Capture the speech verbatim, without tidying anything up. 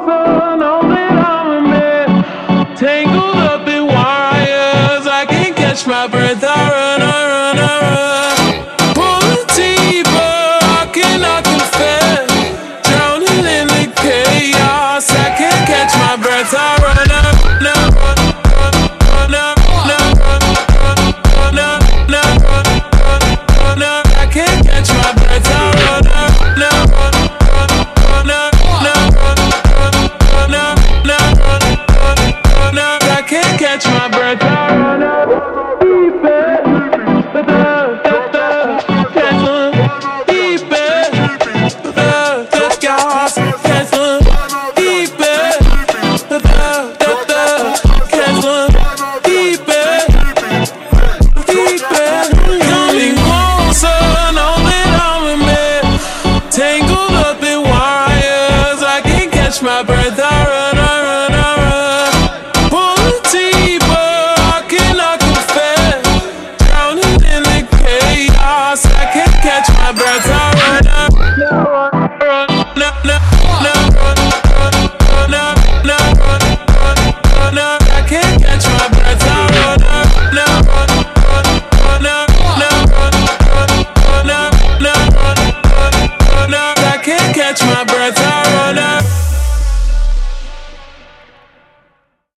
closer, know that I'm a man. Tangled up in wires, I can't catch my breath. I run, I run, I run. Pulling deeper, I cannot confess. Drowning in the chaos, I can't catch my breath. I run, I run, I run, run, run, run, run, run, run, run, run. I can't catch my breath. I run, I run, I run, run, run, run, run, run, run. I can't catch my breath. I run, I run, deep in the dark, the dark, catch one, deep in the dark, the dark, catch one, deep in the dark, the dark, catch one, deep in, deep in. Coming closer, know that I'm a man. Tangled up in wires, I can't catch my breath.